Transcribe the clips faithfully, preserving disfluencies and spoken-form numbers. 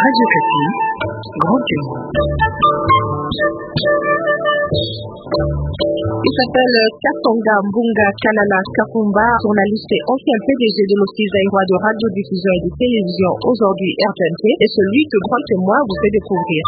Radio Kapi, Grand Cœur. Il s'appelle Katonga Mbunga Kalala Kakumba, journaliste et ancien P D G de l'Office zaïrois de radiodiffusion et de télévision, aujourd'hui R T N T, et celui que Grand Témoin vous fait découvrir.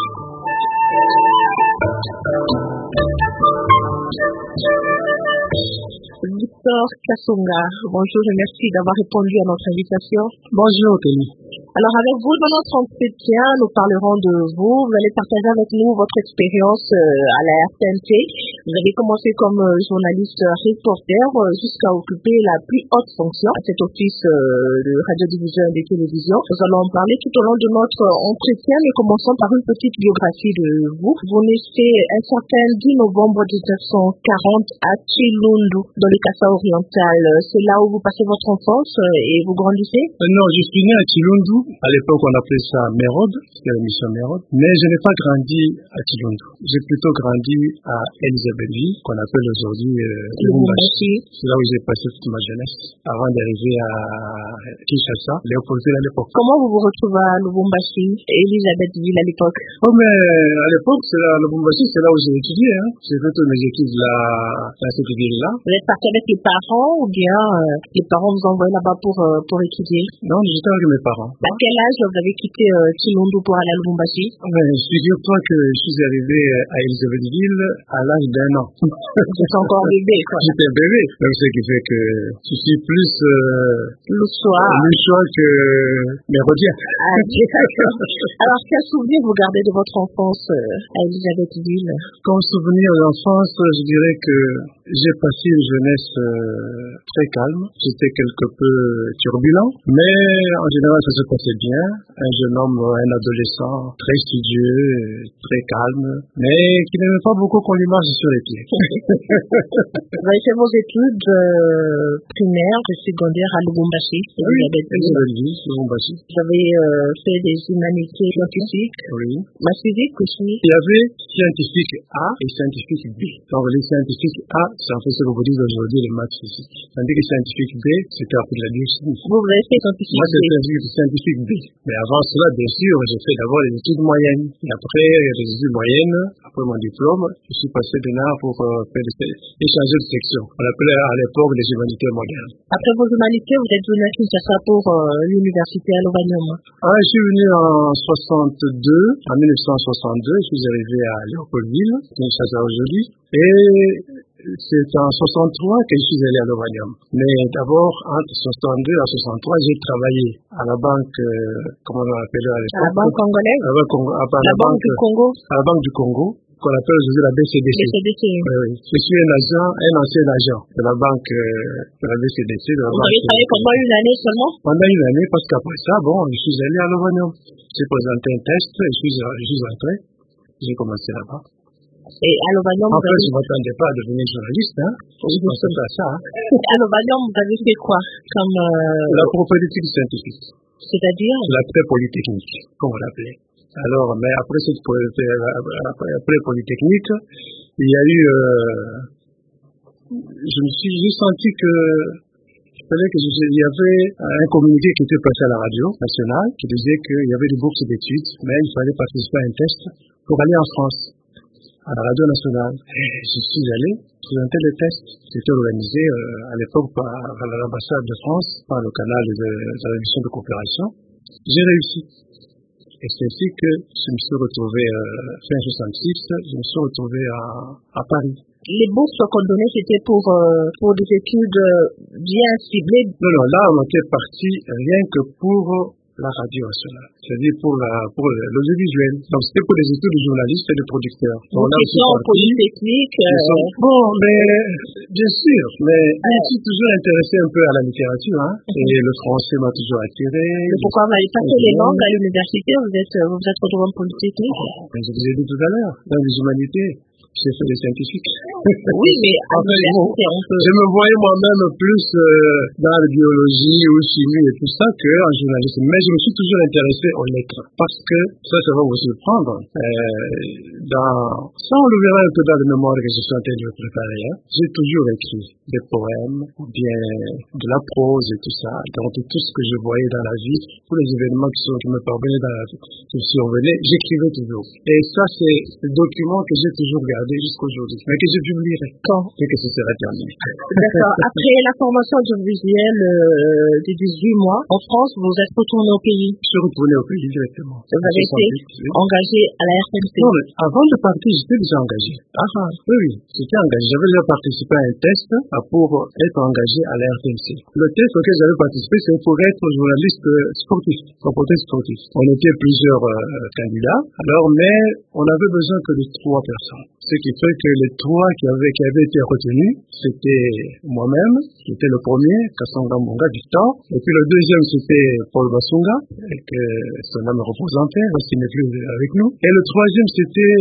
Victor Kassonga, bonjour et merci d'avoir répondu à notre invitation. Bonjour Tony. Alors avec vous, dans notre entretien, nous parlerons de vous. Vous allez partager avec nous votre expérience à la R T N T. Vous avez commencé comme journaliste reporter jusqu'à occuper la plus haute fonction à cet office de radiodiffusion et de télévision. Nous allons en parler tout au long de notre entretien, mais commençons par une petite biographie de vous. Vous naissez un certain dix novembre dix-neuf cent quarante à Chilundu, dans le Kassa oriental. C'est là où vous passez votre enfance et vous grandissez? Non, je suis né à Chilundu. À l'époque, on appelait ça Mérode, c'était la mission Mérode. Mais je n'ai pas grandi à Chilundu. J'ai plutôt grandi à Elisabethville, qu'on appelle aujourd'hui euh, Lubumbashi. C'est là où j'ai passé toute ma jeunesse, avant d'arriver à Kinshasa, Léopoldville à l'époque. Comment vous vous retrouvez à Lubumbashi et Elisabethville à l'époque? Oh, mais à l'époque, c'est là, Lubumbashi, c'est là où j'ai étudié. Hein. J'ai fait toutes mes études là, dans cette ville-là. Vous êtes parti avec les parents ou bien euh, les parents vous envoyaient là-bas pour, euh, pour étudier? Non, j'étais avec mes parents. À quel âge vous avez quitté euh, Chilundu pour aller à Lubumbashi? Figure-toi que je suis arrivé à Elisabethville à l'âge d'un an. Vous êtes encore bébé, quoi. J'étais bébé. Donc, ce qui fait que je suis plus euh, Louchois que mérodien. Ah, d'accord. Alors, quel souvenir vous gardez de votre enfance euh, à Elisabethville? Comme souvenir d'enfance, je dirais que j'ai passé une jeunesse euh, très calme. J'étais quelque peu turbulent, mais en général, ça se passait bien. Un jeune homme, un adolescent, très studieux, très calme, mais qui n'aimait pas beaucoup qu'on lui marche sur les pieds. Vous avez fait vos études euh, primaires et secondaires à Lubumbashi. Oui, Elisabethville, Lubumbashi. Vous avez euh, fait des humanités scientifiques. Oui. La physique aussi. Il y avait scientifique A et scientifique B. Donc les scientifiques A, c'est en fait ce que vous dites aujourd'hui, les maths physiques. Tandis que scientifique B, c'était après la biochimie. Vous, vous avez fait scientifique Moi, B. Moi, c'était scientifique B. Mais avant cela, bien sûr, j'ai fait d'abord les études moyennes. Et après les études moyennes, après mon diplôme, je suis passé de là pour euh, faire des, échanger de section. On appelait à l'époque les humanités modernes. Après vos humanités, vous êtes venu à Kinshasa pour euh, l'université à Lovanium. Ah, je suis venu en soixante-deux, en mille neuf cent soixante-deux, je suis arrivé à Léopoldville, Kinshasa aujourd'hui, et c'est en soixante-trois que je suis allé à Lovanium. Mais d'abord, entre soixante-deux et soixante-trois, j'ai travaillé à la banque, euh, comment on l'appelait à l'époque? À la banque congolaise? À la banque, à la la banque du Congo? À la banque du Congo, qu'on appelle aujourd'hui la B C D C. B C D C. Oui, je suis un agent, un ancien agent de la banque, euh, de la B C D C. De la Vous banque avez travaillé pendant une année seulement? Pendant une année, parce qu'après ça, bon, je suis allé à Lovanium. J'ai présenté un test, et je suis, je suis entré, j'ai commencé là-bas. Et à Lovanium, en vous fait, avez... je ne m'attendais pas à devenir journaliste, hein. Je pensais pas à ça, hein. À Lovanium, vous avez fait quoi? Comme, euh... La propriété scientifique. C'est-à-dire? La pré-polytechnique, comme on l'appelait. Alors, mais après cette après, après polytechnique, il y a eu, euh, je me suis, j'ai senti que il fallait que je, il y avait un communiqué qui était passé à la radio nationale qui disait qu'il y avait des bourses d'études, mais il fallait participer à un test pour aller en France, à la radio nationale. Et je suis allé présenter le test. C'était organisé euh, à l'époque par, par l'ambassade de France, par le canal de, de la mission de coopération. J'ai réussi. Et c'est ainsi que je me suis retrouvé euh, fin soixante-six, je me suis retrouvé à, à Paris. Les bourses qu'on donnait, c'était pour, euh, pour des études bien ciblées? Non, non, là on était parti rien que pour la radio nationale, c'est-à-dire pour la pour l'audiovisuel. Donc c'était pour les études de journalistes et de producteurs. Donc là aussi en polytechnique. Euh... Sont... Bon, mais bien sûr, mais je me suis toujours intéressé un peu à la littérature, hein. Mm-hmm. Et le français m'a toujours attiré. Mais pourquoi vous n'avez pas fait les langues à l'université? Vous êtes vous êtes retrouvé en polytechnique? Oh, mais je vous ai dit tout à l'heure, dans les humanités. j'ai fait des scientifiques. Oui, mais à enfin, bon, on peut... je me voyais moi-même plus euh, dans la biologie ou chimie et tout ça qu'en journalisme. Mais je me suis toujours intéressé aux lettres. Parce que, ça, ça va vous surprendre. Euh, dans, ça, on le verra un peu dans les mémoires que je suis en train de préparer. Hein. J'ai toujours écrit des poèmes, ou bien de la prose et tout ça. Donc, tout ce que je voyais dans la vie, tous les événements qui, sont, qui me parvenaient dans la vie, qui me survenaient, j'écrivais toujours. Et ça, c'est le document que j'ai toujours gardé jusqu'aujourd'hui, mais que je publierai quand et que ce sera terminé. D'accord. Après la formation audiovisuelle euh, de dix-huit mois, en France, vous êtes retourné au pays? Je suis retourné au pays directement. Vous avez été oui. engagé à la R T M C? Non, mais avant de partir, j'étais déjà engagé. Ah, ah. Oui, oui, j'étais engagé. J'avais déjà participé à un test pour être engagé à la R T M C. Le test auquel j'avais participé, c'est pour être journaliste sportif, reporter sportif. On était plusieurs euh, candidats, alors, mais on avait besoin que de trois personnes. Ce qui fait que les trois qui avaient, qui avaient été retenus, c'était moi-même, qui était le premier, Kassonga Mbonga Victor, et puis le deuxième, c'était Paul Basunga, et que son âme représentait, parce qu'il n'est plus avec nous, et le troisième, c'était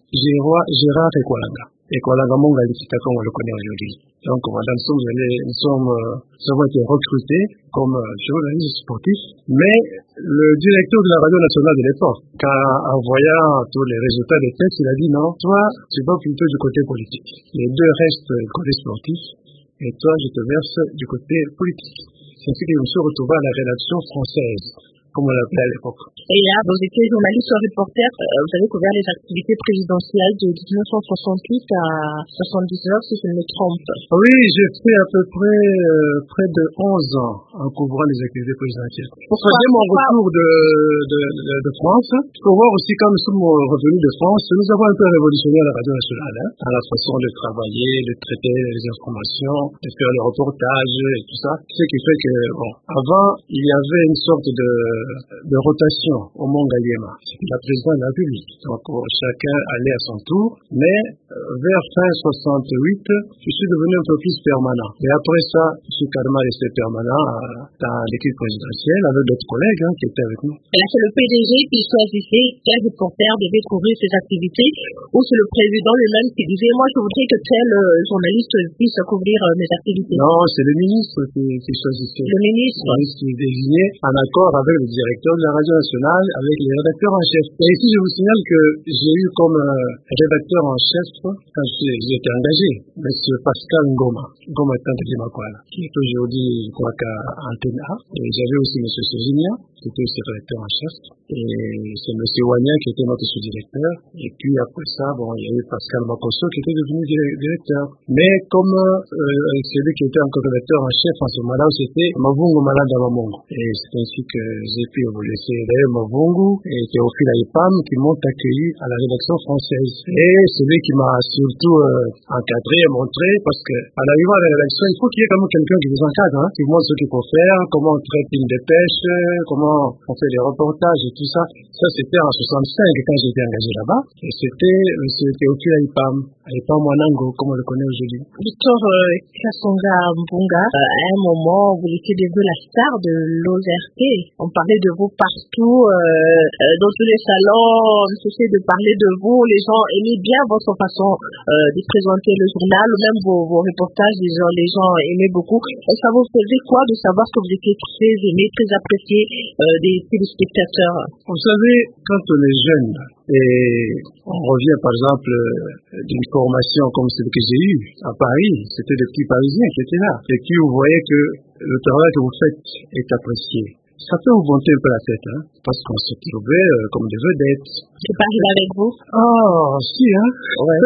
Gérard Ekwalanga. Ekwalanga Mbonga Likita, comme on le connaît aujourd'hui. Donc, voilà, nous sommes allés, nous sommes, euh, nous avons été recrutés comme euh, journalistes sportifs, mais le directeur de la radio nationale de l'époque, en voyant tous les résultats des tests, il a dit non, toi, tu vas plutôt du côté politique. Les deux restent du côté sportif, et toi, je te verse du côté politique. C'est ainsi que je me suis retrouvé à la rédaction française, comme on l'appelait à l'époque. Et là, vous étiez journaliste reporter, euh, vous avez couvert les activités présidentielles de dix-neuf cent soixante-huit à soixante-dix-neuf, si je ne me trompe. Oui, j'ai fait à peu près euh, près de onze ans en couvrant les activités présidentielles. Pourquoi? Dès mon retour de, de, de, de France, il faut voir aussi quand nous sommes revenus de France, nous avons un peu révolutionné la radio nationale, hein, dans la façon de travailler, de traiter les informations, de faire le reportage et tout ça. Ce qui fait que, bon, avant, il y avait une sorte de de rotation au Mont Galiema. C'était la présidente de la République. Donc, chacun allait à son tour. Mais, euh, vers fin soixante-huit, je suis devenu un peu plus permanent. Et après ça, je suis carrément resté permanent euh, dans l'équipe présidentielle avec d'autres collègues hein, qui étaient avec nous. Et là, c'est le P D G qui choisissait quel reporter devait couvrir ses activités, ou c'est le président lui-même qui disait, moi, je voudrais que tel euh, journaliste puisse couvrir euh, mes activités? Non, c'est le ministre qui, qui choisissait. Le ministre? Le ministre qui désignait en accord avec le directeur de la radio nationale, avec les rédacteurs en chef. Et ici, je vous signale que j'ai eu comme euh, rédacteur en chef, quand j'ai été engagé, M. Pascal Ngoma, Ngoma Tantelimakwala, qui est aujourd'hui, je crois, qu'à Antenne A. Et j'avais aussi M. Sojinia, qui était aussi rédacteur en chef. Et c'est M. Wanya qui était notre sous-directeur. Et puis après ça, bon, il y a eu Pascal Makosso qui était devenu directeur. Mais comme euh, celui qui était encore rédacteur en chef en ce moment-là, c'était Mavungu Malanda Mamongo. Et c'est ainsi que j'ai pu évoluer. C'est d'ailleurs Mavungu et Théophile Aïpam qui m'ont accueilli à la rédaction française. Et celui qui m'a surtout euh, encadré et montré, parce que en arrivant à la rédaction, il faut qu'il y ait quand même quelqu'un qui vous encadre, hein, qui vous montre ce qu'il faut faire, comment on traite une dépêche, comment on fait des reportages et tout ça. Ça, c'était en soixante-cinq quand j'ai été engagé là-bas. Et c'était M. Théophile Aïpam, Aïpam Mwanango, comme on le connaît aujourd'hui. Victor euh, Kassonga Mbonga, euh, à un moment, vous étiez devenu la star de l'O R T. On parlait de vous partout, euh, euh, dans tous les salons, on essayait de parler de vous. Les gens aimaient bien votre façon euh, de présenter le journal, même vos, vos reportages, les gens, les gens aimaient beaucoup. Et ça vous faisait quoi de savoir que vous étiez très aimé, très apprécié euh, des téléspectateurs? Vous savez, quand on est jeune, et on revient par exemple d'une formation comme celle que j'ai eue à Paris, c'était des petits Parisiens qui étaient là, et qui vous voyez que le travail que vous faites est apprécié. Ça peut vous monter un peu la tête, hein, parce qu'on se trouvait euh, comme des vedettes. C'est pas arrivé avec vous? Oh, si, hein. Ouais.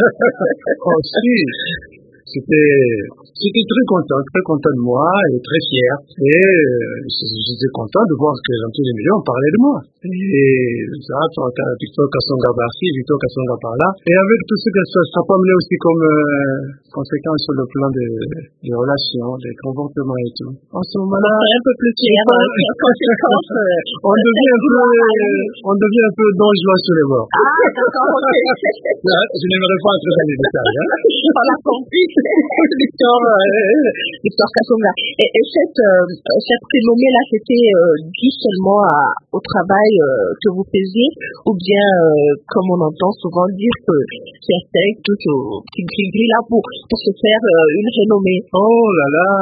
Oh, si. C'était, j'étais très content, très content de moi et très fier. Et euh, j'étais content de voir que dans tous les milieux on parlait de moi. Et ça, Victor Kassonga par-ci, Victor Kassonga par-là. Et avec tout ce que ça, ça peut amener aussi comme euh, conséquence sur le plan des, des relations, des comportements et tout. En ce moment-là, c'est un peu plus clair. Conséquence, euh, on devient un peu, euh, on devient un peu dangereux sur les bords. Ah, d'accord, ok. Je n'aimerais pas entrer dans les détails, hein. On l'a compris. Victor, euh, Victor Kasonga. Et, et cette, euh, cette prénommée-là, c'était euh, dû seulement à, au travail euh, que vous faisiez, ou bien, euh, comme on entend souvent dire, que certains touchent au petit gris-gris là pour, pour se faire euh, une renommée. Oh là là.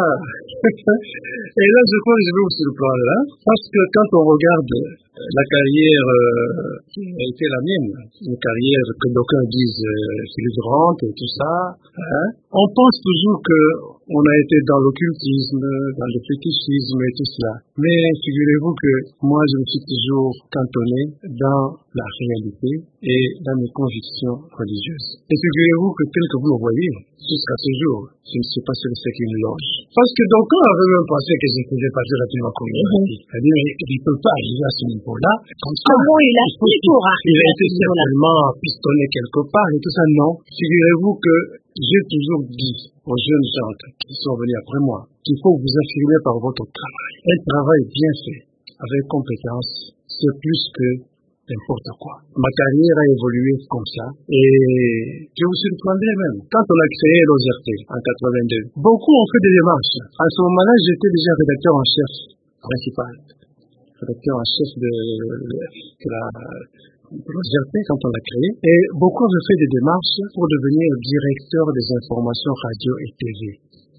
Et là, je crois que je vais vous surprendre, là, parce que quand on regarde la carrière euh, qui a été la mienne, une carrière que d'aucuns disent euh, fulgurante et tout ça, hein, on pense toujours que on a été dans l'occultisme, dans le fétichisme et tout cela. Mais figurez-vous que moi, je me suis toujours cantonné dans la réalité et dans mes convictions religieuses. Et figurez-vous que tel que vous le voyez, jusqu'à ce jour, je ne sais pas ce que c'est qu'une loge. Parce que donc, on avait même pensé que je ne pouvais pas faire la prima communauté. C'est-à-dire, il ne peut pas arriver à ce niveau-là. Comme ça. Comment il a fait pour Il a été certainement pistonné quelque part et tout ça. Non. Figurez-vous que j'ai toujours dit aux jeunes gens qui sont venus après moi qu'il faut vous affirmer par votre travail. Un travail bien fait, avec compétence, c'est plus que n'importe quoi. Ma carrière a évolué comme ça et je vous surprendrai même. Quand on a créé l'O Z R T en quatre-vingt-deux, beaucoup ont fait des démarches. À ce moment-là, j'étais déjà rédacteur en chef principal, rédacteur en chef de, de la de l'O Z R T quand on l'a créé. Et beaucoup avaient fait des démarches pour devenir directeur des informations radio et T V.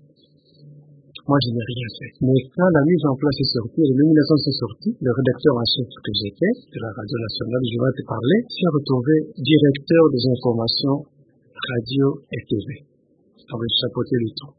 Moi, je n'ai rien fait. Mais quand la mise en place est sortie, la nomination s'est sortie, le rédacteur en chef que j'étais, de la radio nationale, je vais te parler, s'est retrouvé directeur des informations radio et T V. Avec chapeauté du tout.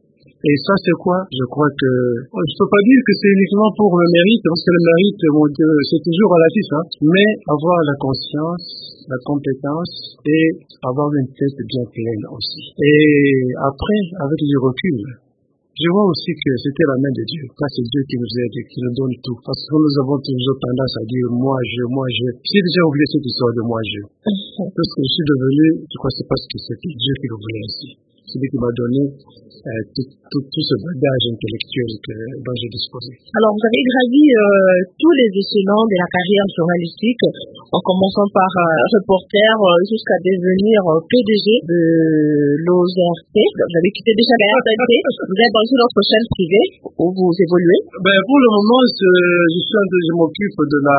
Et ça, c'est quoi? Je crois que, je ne peux pas dire que c'est uniquement pour le mérite, parce que le mérite, bon, c'est toujours relatif, hein. Mais avoir la conscience, la compétence et avoir une tête bien pleine aussi. Et après, avec du recul, je vois aussi que c'était la main de Dieu. Ça, c'est Dieu qui nous aide, qui nous donne tout. Parce que nous avons toujours tendance à dire moi, je, moi, je. J'ai déjà oublié cette histoire de moi, je. Parce que je suis devenu, je crois que c'est parce que c'était Dieu qui le voulait ainsi. C'est lui qui m'a donné euh, tout, tout, tout ce bagage intellectuel que, dont j'ai disposé. Alors, vous avez gravi euh, tous les échelons de la carrière journalistique, en commençant par euh, reporter euh, jusqu'à devenir euh, P D G de l'O Z R T. Vous avez quitté déjà la R T N T. Vous êtes dans une autre chaîne privée où vous évoluez. Ben, pour le moment, je, je, suis en, je m'occupe de la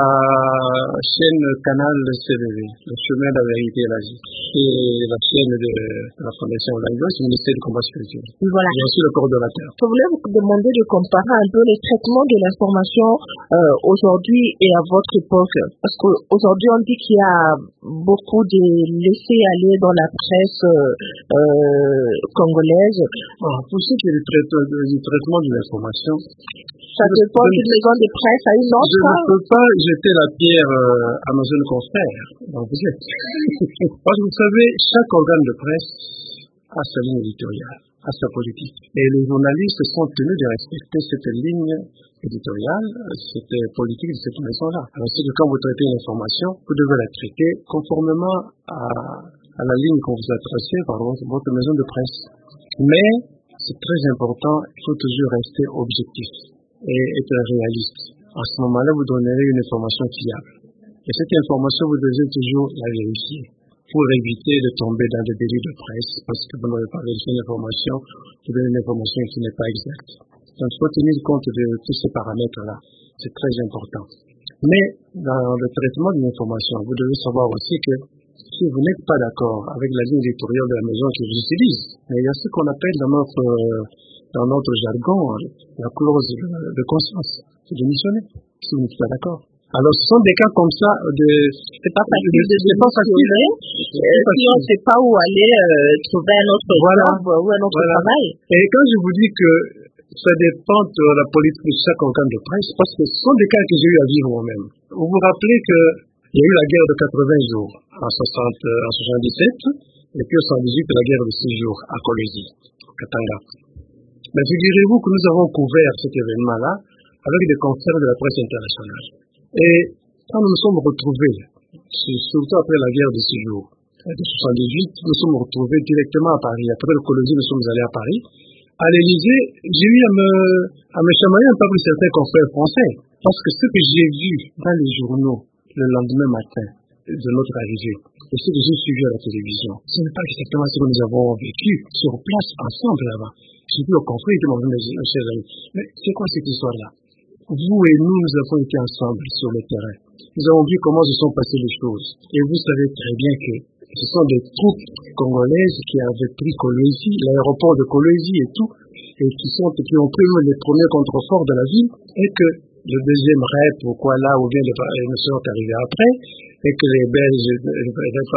chaîne Canal C V V, le chemin de la vérité et la vie. Et la chaîne de la Fondation Langues, le ministère du combat spirituel. Voilà. Je suis le coordonnateur. Je voulais vous demander de comparer un peu les traitements de l'information euh, aujourd'hui et à votre époque. Parce qu'aujourd'hui, on dit qu'il y a beaucoup de laisser-aller dans la presse euh, euh, congolaise. Bon, pour ce qui est du, traite, du traitement de l'information, ça dépend d'une maison de presse à une autre. Je ne peux pas jeter la pierre euh, à nos jeunes confrères. Donc vous êtes. Parce que vous savez, chaque organe de presse a sa ligne éditoriale, a sa politique. Et les journalistes sont tenus de respecter cette ligne éditoriale, cette politique de cette maison-là. Alors, c'est que quand vous traitez une information, vous devez la traiter conformément à, à la ligne qu'on vous a tracée par votre, votre maison de presse. Mais, c'est très important, il faut toujours rester objectif et être réaliste. À ce moment-là, vous donnerez une information fiable. Et cette information, vous devez toujours la vérifier pour éviter de tomber dans des délits de presse, parce que vous n'avez pas vérifié l'information, vous donnez une information qui n'est pas exacte. Donc, il faut tenir compte de tous ces paramètres-là. C'est très important. Mais, dans le traitement d'une information, vous devez savoir aussi que si vous n'êtes pas d'accord avec la ligne éditoriale de la maison que vous utilisez, il y a ce qu'on appelle dans notre, dans notre jargon, la clause de conscience. C'est démissionner, si vous n'êtes pas d'accord. Alors, ce sont des cas comme ça de... C'est pas facile de, de, c'est pas facile. Euh, si on ne sait pas où aller euh, trouver un autre voilà. job ou un autre voilà. travail. Et quand je vous dis que ça dépend de la politique de chaque organe de presse, parce que ce sont des cas que j'ai eu à vivre moi-même. Vous vous rappelez qu'il y a eu la guerre de quatre-vingts jours en, soixante, en soixante-dix-sept, et puis en soixante-dix-huit, la guerre de six jours à Kolwezi, Katanga. Mais figurez-vous que nous avons couvert cet événement-là avec des confrères de la presse internationale. Et quand nous nous sommes retrouvés, surtout après la guerre de six jours, de soixante-dix-huit, nous nous sommes retrouvés directement à Paris. Après le Kolwezi, nous sommes allés à Paris. À l'Élysée, j'ai eu à me, à me chamailler un peu certains confrères français. Parce que ce que j'ai vu dans les journaux le lendemain matin, de notre arrivée. Et ce que j'ai suivi à la télévision, ce n'est pas exactement ce que nous avons vécu sur place, ensemble là-bas. J'ai dit au confrère, il demandé, mes chers amis, mais c'est quoi cette histoire-là? Vous et nous, nous avons été ensemble sur le terrain. Nous avons vu comment se sont passées les choses. Et vous savez très bien que ce sont des troupes congolaises qui avaient pris Kolwezi, l'aéroport de Kolwezi et tout, et qui sont, qui ont pris les premiers contreforts de la ville, et que le deuxième raid, pourquoi là où bien les, les sont arrivés après, et que les Belges, les,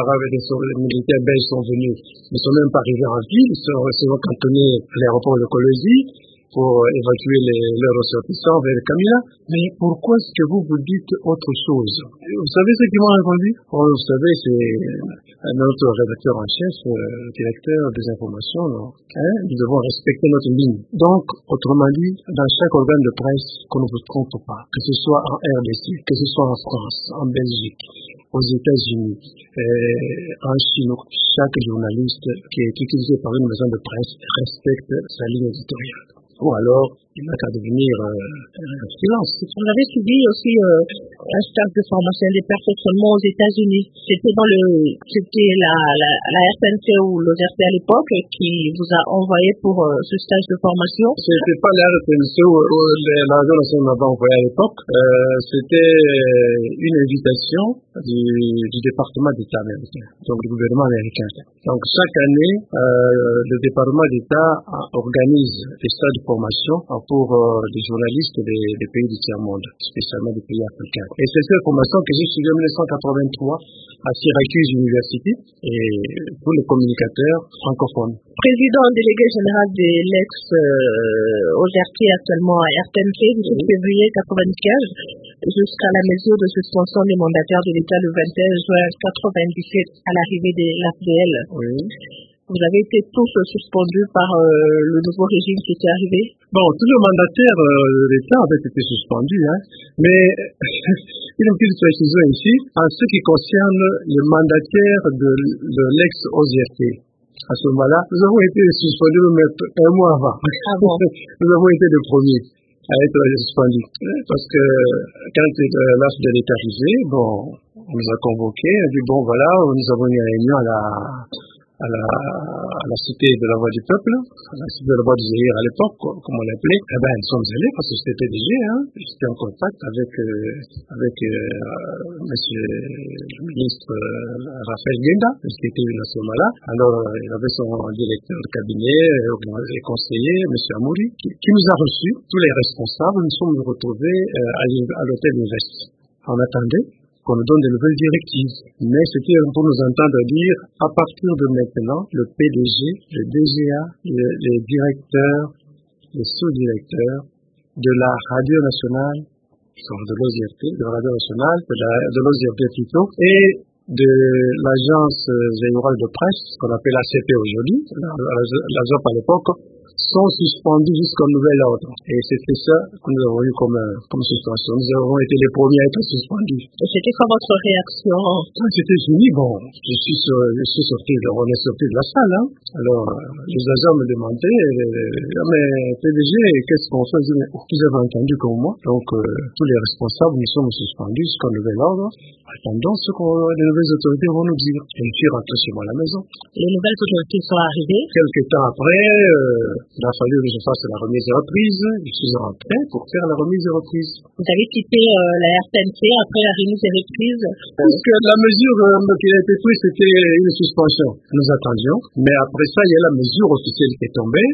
les militaires belges sont venus, ne sont même pas arrivés en ville, ils sont, ils sont cantonnés à l'aéroport de Kolwezi pour évacuer les, leurs ressortissants vers Kamina. Mais pourquoi est-ce que vous vous dites autre chose? Vous savez ce qu'ils m'ont répondu? Oh, vous savez, c'est notre rédacteur en chef, euh, directeur des informations, non hein? Nous devons respecter notre ligne. Donc, autrement dit, dans chaque organe de presse, qu'on ne vous trompe pas, que ce soit en R D C, que ce soit en France, en Belgique, aux États-Unis, euh, en Chine, chaque journaliste qui est utilisé par une maison de presse respecte sa ligne éditoriale. Ou alors, il n'a qu'à devenir euh, un freelance. On avait suivi aussi euh, un stage de formation des perfectionnements aux États-Unis. C'était dans le, c'était la, la, la R T N C ou l'O Z R T à l'époque qui vous a envoyé pour euh, ce stage de formation. C'était pas la R T N C ou, ou l'Agence nationale m'avait envoyé à l'époque. Euh, c'était une invitation du, du département d'État américain, donc du gouvernement américain. Donc chaque année, euh, le département d'État organise des stages de formation pour euh, des journalistes des, des pays du tiers-monde, spécialement des pays africains. Et c'est cette formation que j'ai suivie en mille neuf cent quatre-vingt-trois à Syracuse University et pour les communicateurs francophones. Président délégué général de l'ex-O Z R T actuellement à R T N C du sept février quatre-vingt-quinze jusqu'à la mesure de suspension des mandataires de l'État le vingt et un juin quatre-vingt-dix-sept à l'arrivée de l'A F D L. Oui. Vous avez été tous suspendus par euh, le nouveau régime qui était arrivé? Bon, tous les mandataires euh, de l'État avaient été suspendus, hein, mais une petite précision ici, en ce qui concerne les mandataires de, de l'ex-O Z R T. À ce moment-là, nous avons été suspendus un mois avant. Ah bon? Nous avons été les premiers à être suspendus. Parce que quand l'A F D L est arrivé, bon, on nous a convoqués, on a dit bon voilà, nous avons une réunion à la à la, à la cité de la Voix du Peuple, à la cité de la Voix du Zaïre à l'époque, comme on l'appelait. Eh ben, nous sommes allés parce que c'était P D G, hein. J'étais en contact avec, euh, avec, euh, monsieur le ministre euh, Raphaël Guenda, qui était à ce moment-là. Alors, euh, il avait son directeur de cabinet, euh, les conseillers, monsieur Amouri, qui, qui nous a reçus, tous les responsables. Nous sommes retrouvés euh, à, à l'hôtel Université. On attendait qu'on nous donne de nouvelles directives. Mais c'était pour nous entendre dire, à partir de maintenant, le P D G, le D G A, le, les directeurs, les sous-directeurs de la radio nationale, de l'O Z R T, de la radio nationale, de, la, de l'O Z R T plutôt, et de l'agence générale de presse, qu'on appelle A C P aujourd'hui, la, la, la Z O P à l'époque, sont suspendus jusqu'au nouvel ordre. Et c'était ça que nous avons eu comme, comme suspension. Nous avons été les premiers à être suspendus. Et c'était quoi votre réaction? Quand c'était fini, bon, je suis, sur, je suis sorti, on est sorti de la salle, hein. Alors, les agents me demandaient, euh, mais P D G, qu'est-ce qu'on fait? Ils avaient entendu comme moi. Donc, euh, tous les responsables, nous sommes suspendus jusqu'au nouvel ordre. Attendons ce que les nouvelles autorités vont nous dire. Et je suis rentré chez moi à la maison. Les nouvelles autorités sont arrivées. Quelques temps après, euh, il a fallu que je fasse la remise et reprise. Je suis rentré pour faire la remise et reprise. Vous avez quitté euh, la R T N C après la remise et reprise? Parce que la mesure euh, qui a été prise, c'était une suspension. Nous attendions. Mais après ça, il y a la mesure officielle qui est tombée.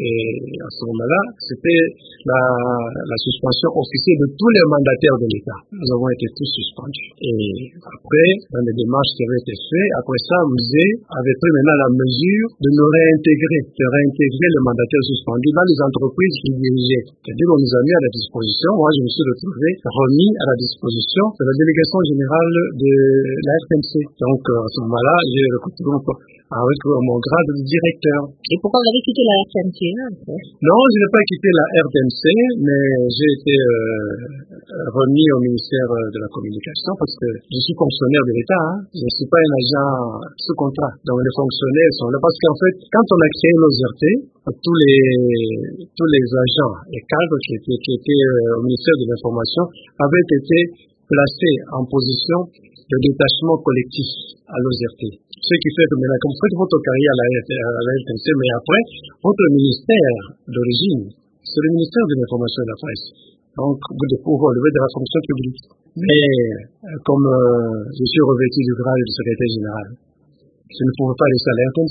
Et à ce moment-là, c'était la, la suspension officielle de tous les mandataires de l'État. Nous avons été tous suspendus. Et après, dans les démarches qui avaient été faites, après ça, M U S E avait pris maintenant la mesure de nous réintégrer, de réintégrer les mandataires suspendus dans les entreprises qui dirigeaient. C'est-à-dire qu'on nous a mis à la disposition, moi je me suis retrouvé remis à la disposition de la délégation générale de la R T N C. Donc à ce moment-là, j'ai retrouvé avec mon grade de directeur. Et pourquoi vous avez quitté la R T N C? Non, je n'ai pas quitté la R T N C, mais j'ai été euh, remis au ministère de la Communication parce que je suis fonctionnaire de l'État, hein. Je ne suis pas un agent sous contrat. Donc les fonctionnaires sont là parce qu'en fait, quand on a créé l'O Z R T, tous les tous les agents, les cadres qui étaient, qui étaient euh, au ministère de l'Information avaient été placé en position de détachement collectif à l'O Z R T. Ce qui fait que maintenant, comme vous faites votre carrière à la, à la R T N C, mais après, votre ministère d'origine, c'est le ministère de l'Information et de la Presse. Donc, vous devez pouvoir relever de la fonction publique. Mais, euh, comme euh, je suis revêtu du grade de secrétaire général, je ne pouvais pas laisser à la R T N C.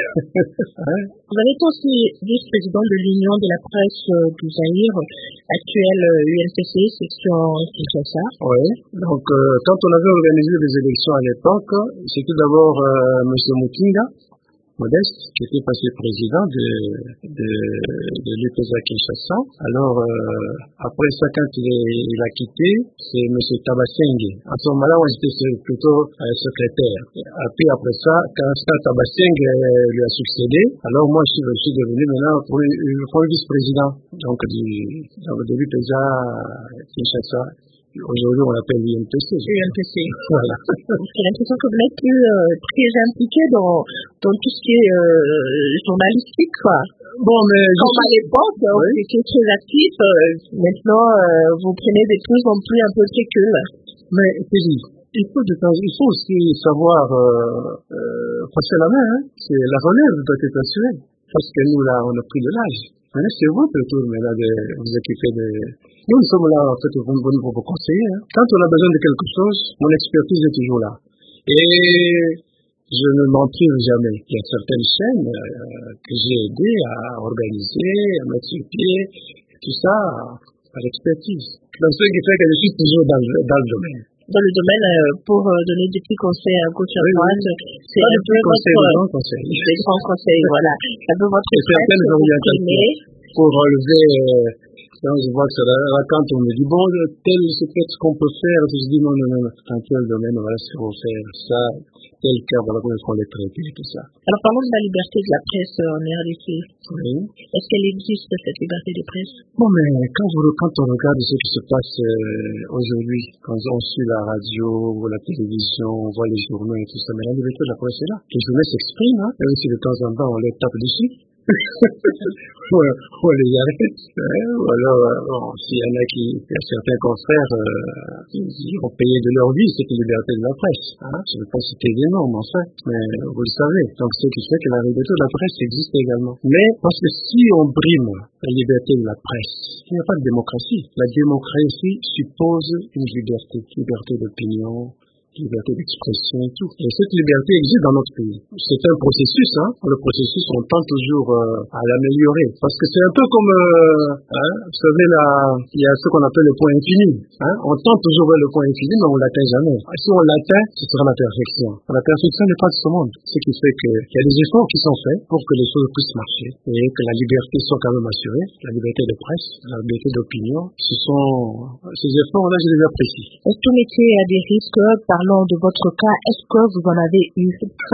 Hein? Vous avez été aussi vice-président de l'Union de la presse du Zaïre, actuelle U N P C, section Kinshasa. Oui. Donc, euh, quand on avait organisé les élections à l'époque, c'était d'abord euh, M. Mukinga, Modeste, qui était passé président de, de, de l'U P Z A Kinshasa. Alors, euh, après ça, quand il, est, il a quitté, c'est M. Tabasenge. À ce moment-là, on était plutôt euh, secrétaire. Et puis après ça, quand Tabasenge euh, lui a succédé, alors moi, je suis, je suis devenu maintenant premier vice-président donc, du, donc, de l'U P Z A Kinshasa. Aujourd'hui, on l'appelle l'U N P C. U N P C. Voilà. J'ai l'impression que vous n'êtes plus euh, très impliqué dans, dans tout ce qui est euh, journalistique, quoi. Bon, mais comme à l'époque, oui. Vous étiez très actif. Euh, maintenant, euh, vous prenez de plus en plus un peu de recul. Mais, il faut, de temps, il faut aussi savoir euh, euh, passer la main. Hein. C'est la relève doit être assurée. Parce que nous, là, on a pris de l'âge. Maintenant, c'est votre tour, maintenant, de vous occuper de... Nous, nous sommes là, en fait, pour vous conseiller. Hein. Quand on a besoin de quelque chose, mon expertise est toujours là. Et je ne m'en prive jamais. Il y a certaines chaînes euh, que j'ai aidé à organiser, à mettre sur pied, tout ça par expertise. Donc, ce qui fait que je suis toujours dans le, dans le domaine. Dans le domaine, euh, pour euh, donner des petits conseils à gauche à droite, oui, c'est un peu votre... Des grands conseils. Des grands conseils, voilà. Un peu votre certaines orientations pour relever... Euh, donc, je vois que ça, là, quand on me dit, bon, tel, c'est peut-être ce qu'on peut faire, je dis, non, non, non, dans quel domaine, voilà ce qu'on va faire, ça, tel cas, voilà comment il faut les traiter, tout ça. Alors, parlons de la liberté de la presse en R D C. Oui. Est-ce qu'elle existe, cette liberté de presse? Bon, mais quand, vous, quand on regarde ce qui se passe euh, aujourd'hui, quand on suit la radio, ou la télévision, on voit les journaux et tout ça, mais la liberté de la presse est là. Les journaux s'expriment, hein, même si de temps en temps on les tape dessus. ou, ou on les arrête. Hein, ou alors, euh, bon, s'il y en a qui, il y a certains confrères euh, qui, qui ont payé de leur vie cette liberté de la presse. Hein, je ne veux pas citer des noms, mais enfin, mais vous le savez. Donc, ce qui fait que la liberté de la presse existe également. Mais, parce que si on brime la liberté de la presse, il n'y a pas de démocratie. La démocratie suppose une liberté, liberté d'opinion, liberté d'expression et tout. Et cette liberté existe dans notre pays. C'est un processus, hein. Le processus, on tente toujours euh, à l'améliorer. Parce que c'est un peu comme, euh, hein, vous savez, là, il y a ce qu'on appelle le point infini. Hein. On tente toujours vers le point infini, mais on ne l'atteint jamais. Si on l'atteint, ce sera la perfection. La perfection n'est pas de ce monde. Ce qui fait qu'il y a des efforts qui sont faits pour que les choses puissent marcher et que la liberté soit quand même assurée. La liberté de presse, la liberté d'opinion, ce sont, ces efforts-là, je les apprécie. Est-ce que tout métier a des risques? Parlons de votre cas, est-ce que vous en avez eu?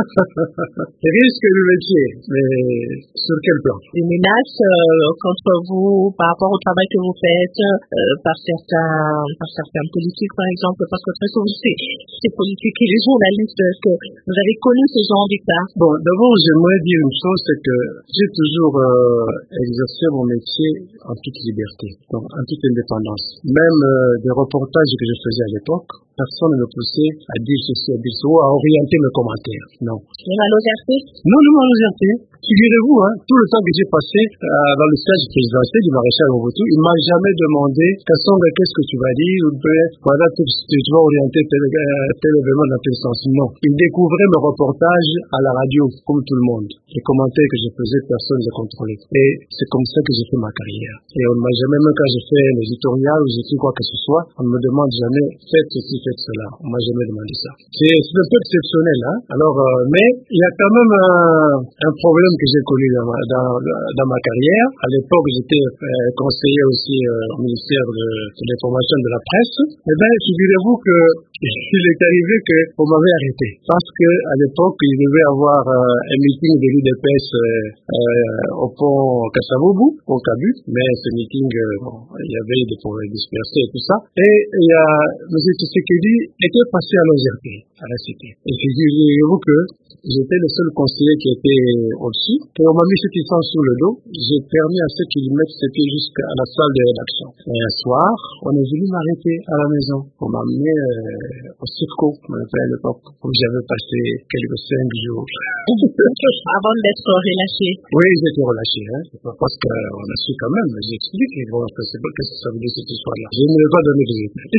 Les risques du métier, mais sur quel plan? Des menaces euh, contre vous par rapport au travail que vous faites, euh, par certains par certains politiques par exemple, parce que très souvent c'est ces politiques et les journalistes, est-ce que vous avez connu ce genre de cas? Bon, d'abord j'aimerais dire une chose, c'est que j'ai toujours euh, exercé mon métier en toute liberté, donc en toute indépendance. Même euh, des reportages que je faisais à l'époque, personne ne me poussait à dire ceci, à dire cela, ou à orienter mes commentaires. Non. Même à l'O Z R T? Non, non, à l'O Z R T. Figurez-vous, hein, tout le temps que j'ai passé euh, dans le siège présidentiel du maréchal Mobutu, il m'a jamais demandé qu'est-ce que tu vas dire, ou voilà, tu, tu vas orienter tel, euh, tel événement dans tel sens. Non. Il découvrait mes reportages à la radio, comme tout le monde. Les commentaires que je faisais, personne ne les contrôlait. Et c'est comme ça que j'ai fait ma carrière. Et on ne m'a jamais, même quand j'ai fait l'éditorial ou j'ai fait quoi que ce soit, on ne me demande jamais, faites ceci, faites cela. On ne m'a jamais demandé ça. C'est, c'est un peu exceptionnel, hein. Alors, euh, mais il y a quand même un, un problème que j'ai connu dans ma, dans, dans ma carrière. À l'époque, j'étais euh, conseiller aussi euh, au ministère de, de l'information de la presse. Eh bien, figurez-vous que il est arrivé qu'on m'avait arrêté. Parce qu'à l'époque, il devait y avoir euh, un meeting de l'U D P S euh, euh, au pont Kassavoubou, au Cabu. Mais ce meeting, euh, bon, il y avait des problèmes dispersés et tout ça. Et il y a M. Tshisekedi était passé à l'O Z P, à la cité. Et figurez-vous que j'étais le seul conseiller qui était au-dessus. Et on m'a mis cette licence sur le dos. J'ai permis à ceux qui mettent ses pieds jusqu'à la salle de rédaction. Et un soir, on est venu m'arrêter à la maison. On m'a amené euh, au circo, on appelait à l'époque, où j'avais passé quelques cinq jours. Avant d'être relâché. Oui, j'ai été relâché, hein. Parce qu'on a su quand même, j'explique, bon, que c'est pas que ça veut dire cette histoire-là. Je ne vais pas donner de détails.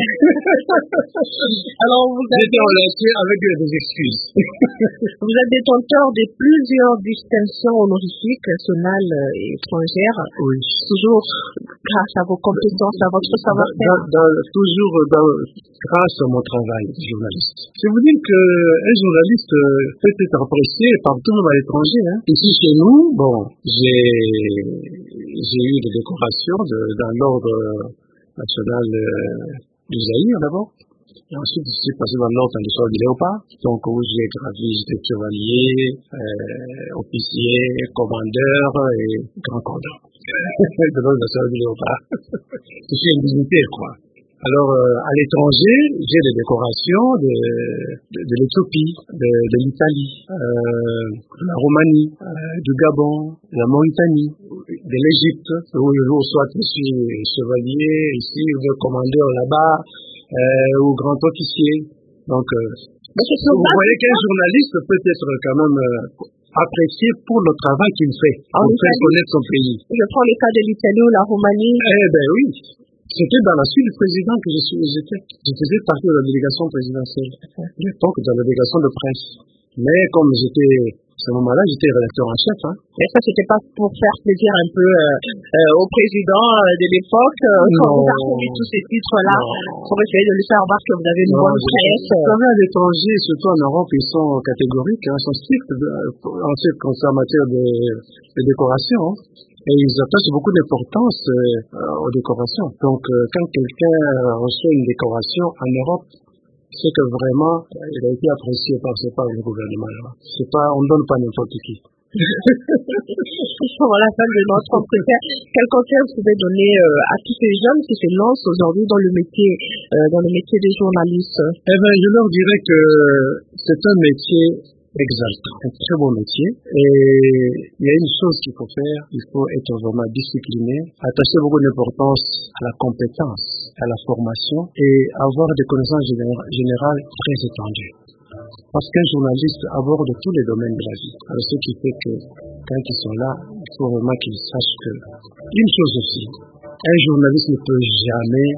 Alors, vous avez... J'ai été relâché avec des excuses. Vous êtes détenteur de plusieurs distinctions honorifiques, nationales et étrangères. Oui. Toujours grâce à vos compétences, à votre savoir-faire. Dans, dans, toujours dans, grâce à mon travail de journaliste. Je vous dis qu'un journaliste peut être apprécié partout à l'étranger. Hein. Ici chez nous, bon, j'ai, j'ai eu des décorations de, dans l'ordre national euh, du Zaïre d'abord. Et ensuite, je suis passé dans l'ordre national du Léopard. Donc, où j'ai gravi, j'étais chevalier, euh, officier, commandeur et grand cordon. De l'ordre national du Léopard. Je suis une dignitaire, quoi. Alors, euh, à l'étranger, j'ai des décorations de, de, de l'Éthiopie, de, de l'Italie, euh, de la Roumanie, euh, du Gabon, de la Mauritanie, de l'Égypte, où je soit je suis chevalier, ici, ou commandeur là-bas, euh, ou grand officier. Donc, euh, vous voyez qu'un journaliste peut être quand même euh, apprécié pour le travail qu'il fait, pour faire connaître son pays. Je prends le cas de l'Italie ou la Roumanie. Eh ben oui. C'était dans la suite du président que je suis, j'étais, je faisais partie de la délégation présidentielle. À l'époque, de la délégation de presse. Mais comme j'étais, à ce moment-là, j'étais rédacteur en chef, hein. Mais ça, c'était pas pour faire plaisir un peu, euh, euh, au président de l'époque, euh, quand vous avez mis tous ces titres-là, pour essayer de lui faire voir que vous avez une non, bonne presse. Vous savez, à l'étranger, surtout en Europe, ils sont catégoriques, hein, ils sont stricts, en ce qui concerne en matière de, de décoration, hein. Et ils attachent beaucoup d'importance euh, aux décorations. Donc, euh, quand quelqu'un reçoit une décoration en Europe, c'est que vraiment, euh, il a été apprécié par, par le gouvernement. C'est pas, on ne donne pas n'importe qui. Voilà la fin de notre entretien. Quel conseil vous pouvez donner euh, à tous ces jeunes qui se lancent aujourd'hui dans le métier, euh, dans le métier de journaliste? Eh ben, je leur dirais que c'est un métier exaltant, un très bon métier. Et il y a une chose qu'il faut faire, il faut être vraiment discipliné, attacher beaucoup d'importance à la compétence, à la formation et avoir des connaissances générales très étendues. Parce qu'un journaliste aborde tous les domaines de la vie. Alors, ce qui fait que quand ils sont là, il faut vraiment qu'ils sachent que, une chose aussi, un journaliste ne peut jamais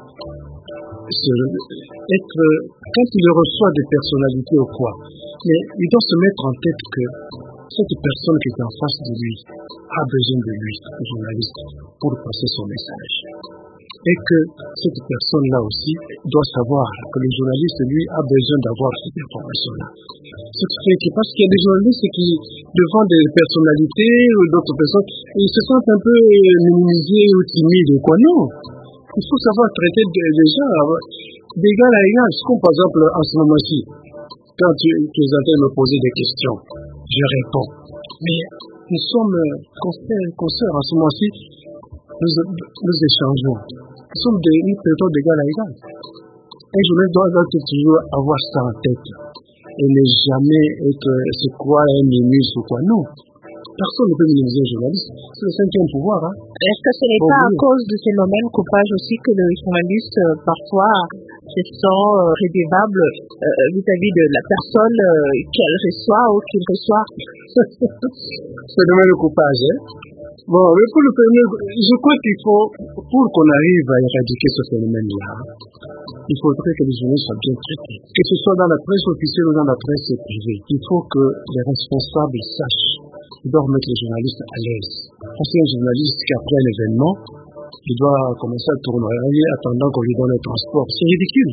se, être, quand il reçoit des personnalités ou quoi, mais il doit se mettre en tête que cette personne qui est en face de lui a besoin de lui, le journaliste, pour passer son message. Et que cette personne-là aussi doit savoir que le journaliste, lui, a besoin d'avoir cette information-là. Ce qui fait que, parce qu'il y a des journalistes qui, devant des personnalités ou d'autres personnes, ils se sentent un peu minimisés ou timides ou quoi. Non. Il faut savoir traiter des gens d'égal à égal. Comme par exemple, en ce moment-ci, quand tu, tu es en train de me poser des questions, je réponds. Mais nous sommes consoeurs en ce moment-ci, nous, nous échangeons. Nous sommes des, une méthode d'égal à égal. Un journaliste doit, doit toujours avoir ça en tête. Et ne jamais être, c'est quoi, un minus ou quoi. Non. Personne ne peut minimiser un journaliste. C'est le cinquième pouvoir. Hein. Est-ce que ce n'est pas à cause de ces phénomènes coupage aussi que le journaliste, euh, parfois, se sent euh, rédévable euh, vis-à-vis de la personne euh, qu'elle reçoit ou qu'il reçoit? Phénomène de coupage, hein. Bon, mais pour le phénomène, je crois qu'il faut, pour qu'on arrive à éradiquer ce phénomène-là, il faudrait que les journalistes soient bien traités. Que ce soit dans la presse officielle ou dans la presse privée. Il faut que les responsables sachent. Ils doivent mettre les journalistes à l'aise. Parce qu'un journaliste qui après un événement, il doit commencer à tournoyer attendant qu'on lui donne le transport. C'est ridicule.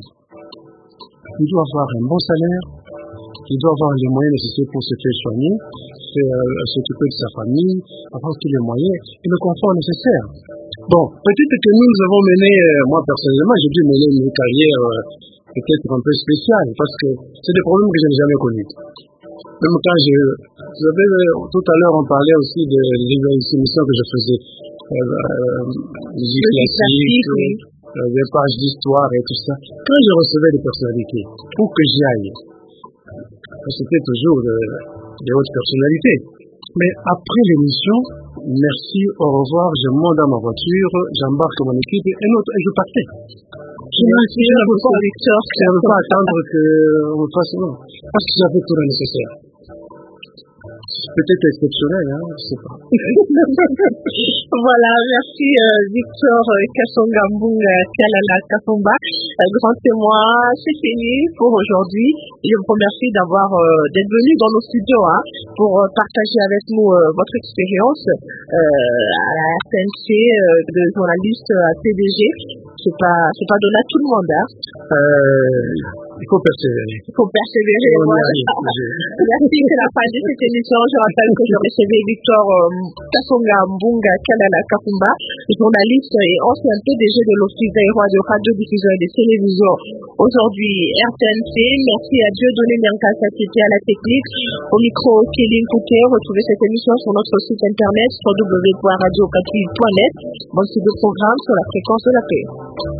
Il doit avoir un bon salaire. Il doit avoir les moyens nécessaires pour se faire soigner, faire, euh, s'occuper de sa famille, avoir tous les moyens et le confort nécessaire. Bon, peut-être que nous, nous avons mené, euh, moi personnellement, j'ai dû mener une carrière euh, peut-être un peu spéciales, parce que c'est des problèmes que je n'ai jamais connus. Même quand je, vous savez, tout à l'heure on parlait aussi de l'émission que je faisais, euh, euh, musique classique, oui. euh, des pages d'histoire et tout ça. Quand je recevais des personnalités, pour que j'y aille, c'était toujours de, des hautes personnalités. Mais après l'émission, merci, au revoir, je monte dans ma voiture, j'embarque mon équipe et, notre, et je partais. Je ne veux pas, je ne veux pas attendre qu'on me fasse non, parce que j'avais tout le nécessaire. Peut-être exceptionnel, hein, je ne sais pas. Voilà, merci euh, Victor Kasonga Mbunga Kalala Kafumba. Euh, grand témoin, c'est fini pour aujourd'hui. Et je vous remercie d'avoir euh, d'être venu dans nos studios hein, pour euh, partager avec nous euh, votre expérience euh, à la R T N C euh, de journaliste à T D G. C'est pas, c'est pas donné à tout le monde. Hein. Euh, il faut persévérer. Il faut persévérer. Voilà. Merci, c'est la fin de cette émission. Je rappelle que je recevais Victor euh, Kasonga Mbunga Kalala Kafumba, journaliste et ancien P D G de l'Office des radio, radio-diffuseur et de télévision. Aujourd'hui, R T N C. Merci à Dieudonné Nyankasa qui était à la technique. Au micro, Kéline Kouté. Retrouvez cette émission sur notre site internet w w w point radio quatre huit point net. Bon site de programme sur la fréquence de la paix.